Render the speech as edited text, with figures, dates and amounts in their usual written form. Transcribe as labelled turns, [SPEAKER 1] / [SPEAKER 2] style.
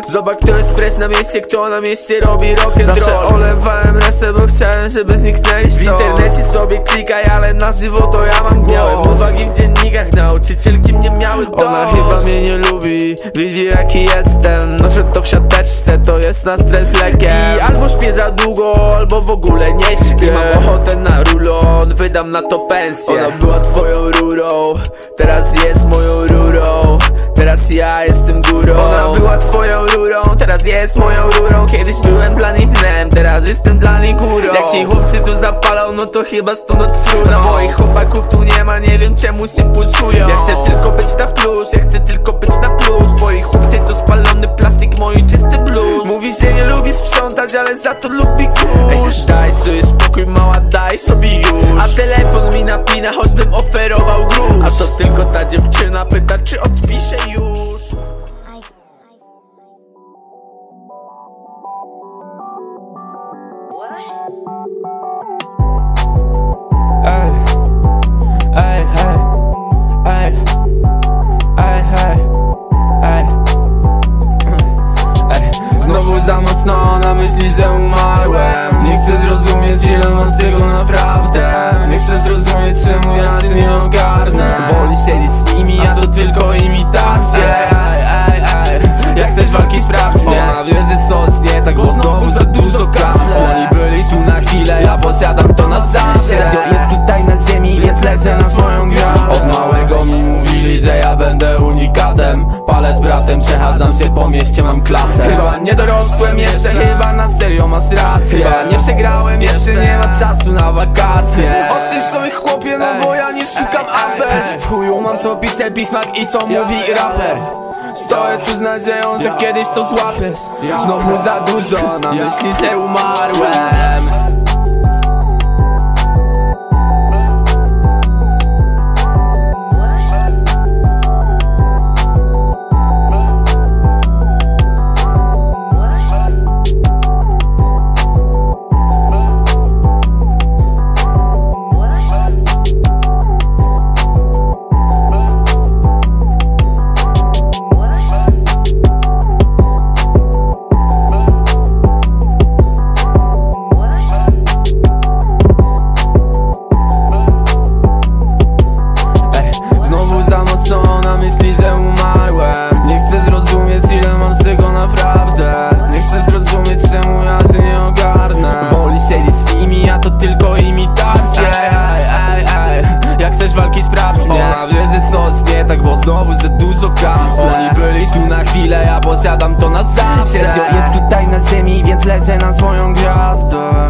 [SPEAKER 1] Zobacz, kto jest fresh na mieście, kto na mieście robi rock'n'roll. Zawsze olewałem resztę, bo chciałem, żeby zniknęli stąd. W internecie sobie klikaj, ale na żywo to ja mam głos. Miałem uwagi w dziennikach, nauczycielki mnie miały dość. Ona chyba mnie nie lubi, widzi jaki jestem. Noszę to w siateczce, to jest na stres lekiem. I albo śpię za długo, albo w ogóle nie śpię. Mam ochotę na rulon, wydam na to pensję. Ona była twoją rurą, teraz jest moją rurą. Teraz ja jestem górą. Ona była twoją rurą, teraz jest moją rurą. Kiedyś byłem dla niej dnem, teraz jestem dla niej górą. Jak ci chłopcy tu zapalą, no to chyba stąd odfruną. Moich chłopaków tu nie ma, nie wiem czemu się płucują. Ja chcę tylko być na plus, ja chcę tylko być na plus. Moich chłopcy to spalony plastik, mój czysty blues. Mówi, że nie lubi sprzątać, ale za to lubi kurz. Daj sobie spokój mała, daj sobie już. A telefon mi napina, choćbym oferował gruz. A to tylko ta dziewczyna pyta, czy odpiszę już. Ej, ej, ej, ej, ej, ej, ej. Znowu za mocno ona myśli, że umarłem. Nie chcę zrozumieć, ile mam z tego naprawdę. Nie chcę zrozumieć, czemu ja się nie ogarnę. Woli siedzieć z nimi, a to tylko imitacje. Jak chcesz walki, sprawdź mnie. Ona wie, że coś nie tak, bo znowu za dużo kasy. Oni byli tu na chwilę, ja posiadam to na zawsze. Serio jest tutaj na ziemi, więc lecę na swoją gwiazdę. Od małego mi mówili, że ja będę unikatem. Palę z bratem, przechadzam się po mieście, mam klasę. Chyba nie dorosłem jeszcze, chyba na serio masz rację. Chyba nie przegrałem jeszcze, nie ma czasu na wakacje. Ostrzyj sobie chłopie, no bo ja nie szukam afer. W chuju mam co pisze pismak i co mówi raper. Stoję tu z nadzieją, że kiedyś to złapiesz. Znowu za dużo, na myśli, że umarłem. Ona myśli, że umarłem. Nie chcę zrozumieć, ile mam z tego naprawdę. Nie chcę zrozumieć, czemu ja się nie ogarnę. Woli siedzieć z nimi, a to tylko imitacje. Jak chcesz walki, sprawdź mnie. Ona wie, że coś nie tak, bo znowu za dużo kasy. Oni byli tu na chwilę, ja posiadam to na zawsze. Serio jest tutaj na ziemi, więc lecę na swoją gwiazdę.